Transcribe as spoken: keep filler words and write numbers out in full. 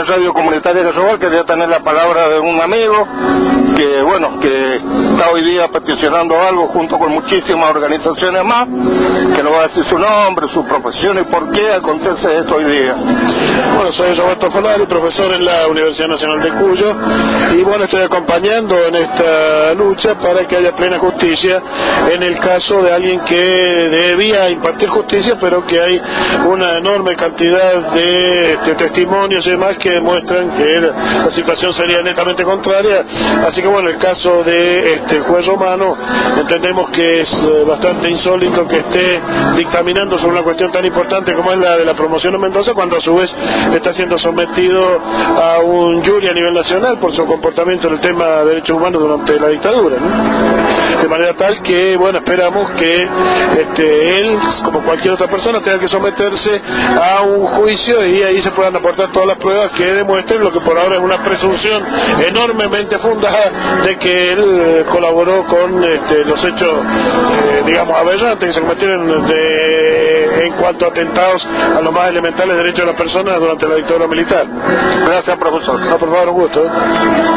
la radio comunitaria de Sobal. Quería tener la palabra de un amigo que, bueno, que está hoy día peticionando algo junto con muchísimas organizaciones más, que no va a decir su nombre, su profesión y por qué acontece esto hoy día. Bueno, soy Roberto Folari, profesor en la Universidad Nacional de Cuyo, y bueno, estoy acompañando en esta lucha para que haya plena justicia en el caso de alguien que debía impartir justicia, pero que hay una enorme cantidad de este, testimonios y demás que demuestran que la situación sería netamente contraria. Así que bueno, el caso de este juez romano, entendemos que es eh, bastante insólito que esté dictaminando sobre una cuestión tan importante como es la de la promoción en Mendoza, cuando a su vez está siendo sometido a un jury a nivel nacional por su comportamiento en el tema de derechos humanos durante la dictadura, ¿no? De manera tal que, bueno, esperamos que este, él, como cualquier otra persona, tenga que someterse a un juicio y ahí se puedan aportar todas las pruebas que demuestren lo que por ahora es una presunción enormemente fundada de que él eh, colaboró con este, los hechos, eh, digamos, aberrantes que se cometieron de, en cuanto a atentados a los más elementales derechos de las personas durante la dictadura militar. Gracias, profesor. No, por favor, un gusto. ¿eh?